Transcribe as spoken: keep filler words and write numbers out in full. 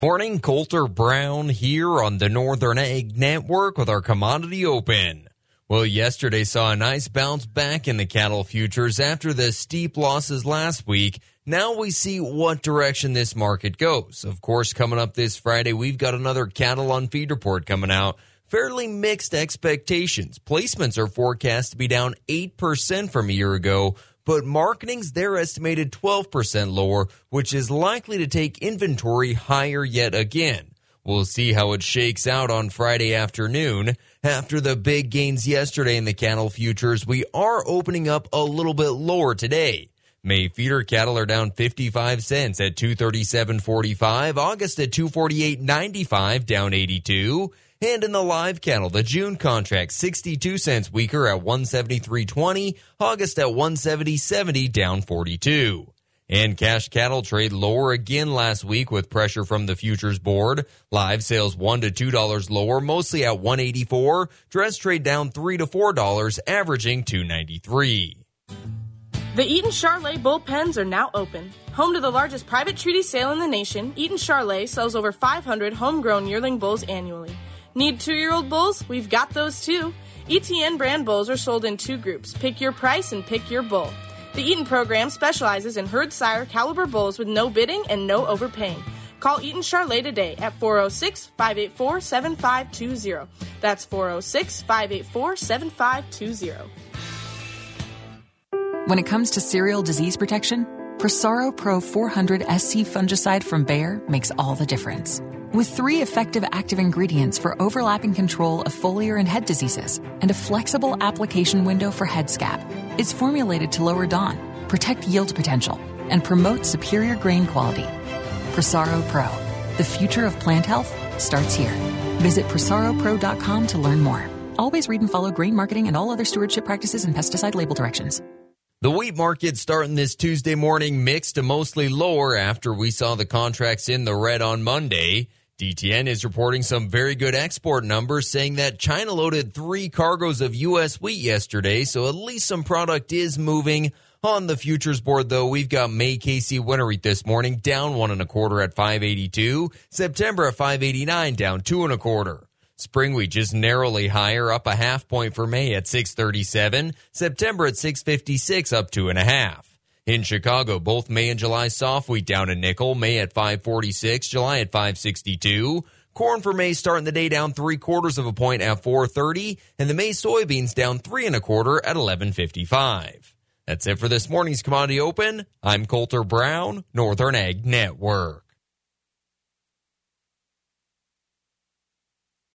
Morning, Coulter Brown here on the Northern Ag Network with our Commodity Open. Well, yesterday saw a nice bounce back in the cattle futures after the steep losses last week. Now we see what direction this market goes. Of course, coming up this Friday, we've got another cattle on feed report coming out. Fairly mixed expectations. Placements are forecast to be down eight percent from a year ago, but marketing's they're estimated twelve percent lower, which is likely to take inventory higher yet again. We'll see how it shakes out on Friday afternoon. After the big gains yesterday in the cattle futures, we are opening up a little bit lower today. May feeder cattle are down fifty-five cents at two thirty-seven forty-five. August at two forty-eight ninety-five, down eighty-two. And in the live cattle, the June contract sixty-two cents weaker at one seventy-three twenty. August at one seventy seventy, down forty-two. And cash cattle trade lower again last week with pressure from the futures board. Live sales one to two dollars lower, mostly at one eighty-four. Dress trade down three to four dollars, averaging two ninety-three. The Eaton Charolais bullpens are now open. Home to the largest private treaty sale in the nation, Eaton Charolais sells over five hundred homegrown yearling bulls annually. Need two-year-old bulls? We've got those too. E T N brand bulls are sold in two groups. Pick your price and pick your bull. The Eaton program specializes in herd sire caliber bulls with no bidding and no overpaying. Call Eaton Charolais today at four oh six, five eight four, seven five two zero. That's four oh six, five eight four, seven five two zero. When it comes to cereal disease protection, Prosaro Pro four hundred S C fungicide from Bayer makes all the difference. With three effective active ingredients for overlapping control of foliar and head diseases and a flexible application window for head scab, it's formulated to lower D O N, protect yield potential, and promote superior grain quality. Prosaro Pro. The future of plant health starts here. Visit prosaro pro dot com to learn more. Always read and follow grain marketing and all other stewardship practices and pesticide label directions. The wheat market starting this Tuesday morning mixed to mostly lower after we saw the contracts in the red on Monday. D T N is reporting some very good export numbers, saying that China loaded three cargoes of U S wheat yesterday, so at least some product is moving. On the futures board, though, we've got May K C winter wheat this morning, down one and a quarter at five eighty-two. September at five eighty-nine, down two and a quarter. Spring wheat just narrowly higher, up a half point for May at six thirty-seven. September at six fifty-six, up two and a half. In Chicago, both May and July soft wheat down a nickel. May at five forty-six, July at five sixty-two. Corn for May starting the day down three quarters of a point at four thirty, and the May soybeans down three and a quarter at eleven fifty-five. That's it for this morning's Commodity Open. I'm Coulter Brown, Northern Ag Network.